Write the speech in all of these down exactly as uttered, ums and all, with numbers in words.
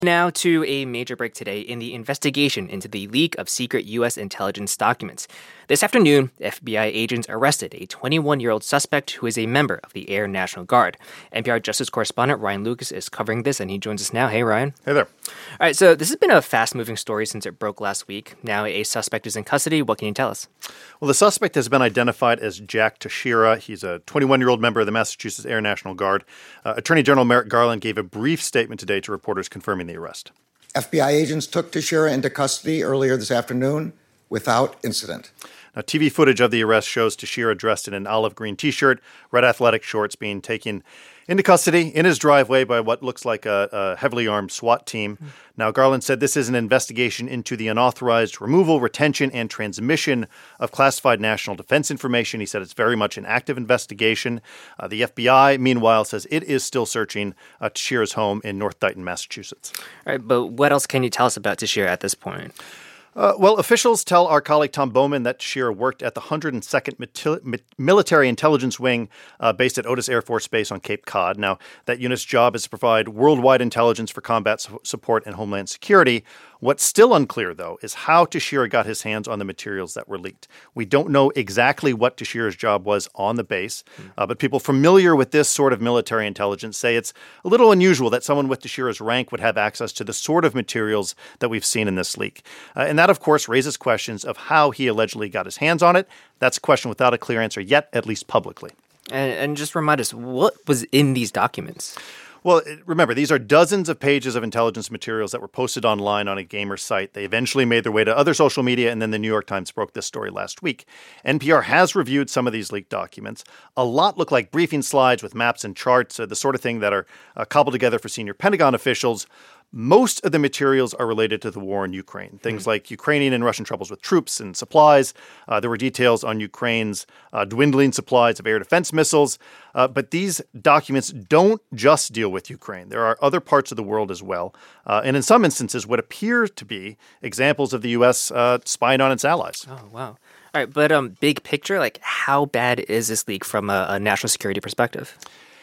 Now to a major break today in the investigation into the leak of secret U S intelligence documents. This afternoon, F B I agents arrested a twenty-one-year-old suspect who is a member of the Air National Guard. N P R Justice correspondent Ryan Lucas is covering this, and he joins us now. Hey, Ryan. Hey there. All right, so this has been a fast-moving story since it broke last week. Now a suspect is in custody. What can you tell us? Well, the suspect has been identified as Jack Teixeira. He's a twenty-one-year-old member of the Massachusetts Air National Guard. Uh, Attorney General Merrick Garland gave a brief statement today to reporters confirming the arrest. F B I agents took Teixeira into custody earlier this afternoon without incident. Now, T V footage of the arrest shows Teixeira dressed in an olive green T-shirt, red athletic shorts, being taken into custody in his driveway by what looks like a, a heavily armed SWAT team. Mm. Now, Garland said this is an investigation into the unauthorized removal, retention, and transmission of classified national defense information. He said it's very much an active investigation. Uh, the F B I, meanwhile, says it is still searching uh, Teixeira's home in North Dighton, Massachusetts. All right, but what else can you tell us about Teixeira at this point? Uh, well, officials tell our colleague Tom Bowman that Teixeira worked at the one hundred second Mil- Military Intelligence Wing uh, based at Otis Air Force Base on Cape Cod. Now, that unit's job is to provide worldwide intelligence for combat su- support and homeland security. What's still unclear, though, is how Teixeira got his hands on the materials that were leaked. We don't know exactly what Teixeira's job was on the base, mm. uh, but people familiar with this sort of military intelligence say it's a little unusual that someone with Teixeira's rank would have access to the sort of materials that we've seen in this leak. Uh, and that, of course, raises questions of how he allegedly got his hands on it. That's a question without a clear answer yet, at least publicly. And, and just remind us, what was in these documents? Well, remember, these are dozens of pages of intelligence materials that were posted online on a gamer site. They eventually made their way to other social media, and then the New York Times broke this story last week. N P R has reviewed some of these leaked documents. A lot look like briefing slides with maps and charts, uh, the sort of thing that are uh, cobbled together for senior Pentagon officials. Most of the materials are related to the war in Ukraine. Things mm. like Ukrainian and Russian troubles with troops and supplies. Uh, there were details on Ukraine's uh, dwindling supplies of air defense missiles. Uh, but these documents don't just deal with Ukraine. There are other parts of the world as well. Uh, and in some instances, what appear to be examples of the U S uh, spying on its allies. Oh, wow. All right. But um, big picture, like how bad is this leak from a, a national security perspective?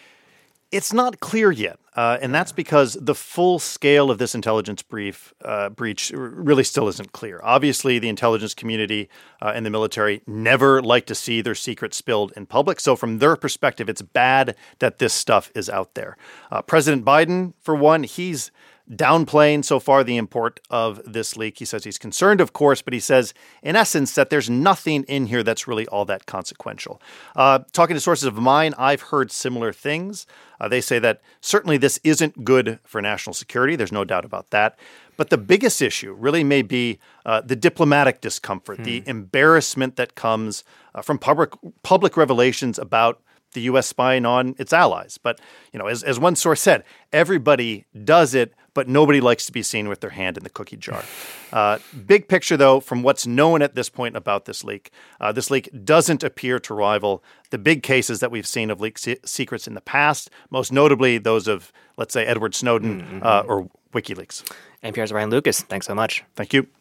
It's not clear yet, uh, and that's because the full scale of this intelligence brief uh, breach really still isn't clear. Obviously, the intelligence community uh, and the military never like to see their secrets spilled in public, so from their perspective, it's bad that this stuff is out there. Uh, President Biden, for one, he's downplaying so far the import of this leak. He says he's concerned, of course, but he says, in essence, that there's nothing in here that's really all that consequential. Uh, talking to sources of mine, I've heard similar things. Uh, they say that certainly this isn't good for national security. There's no doubt about that. But the biggest issue really may be uh, the diplomatic discomfort, hmm. the embarrassment that comes uh, from public public revelations about the U S spying on its allies. But, you know, as, as one source said, everybody does it, but nobody likes to be seen with their hand in the cookie jar. Uh, big picture, though, from what's known at this point about this leak, uh, this leak doesn't appear to rival the big cases that we've seen of leaked se- secrets in the past, most notably those of, let's say, Edward Snowden mm-hmm. uh, or WikiLeaks. N P R's Ryan Lucas, thanks so much. Thank you.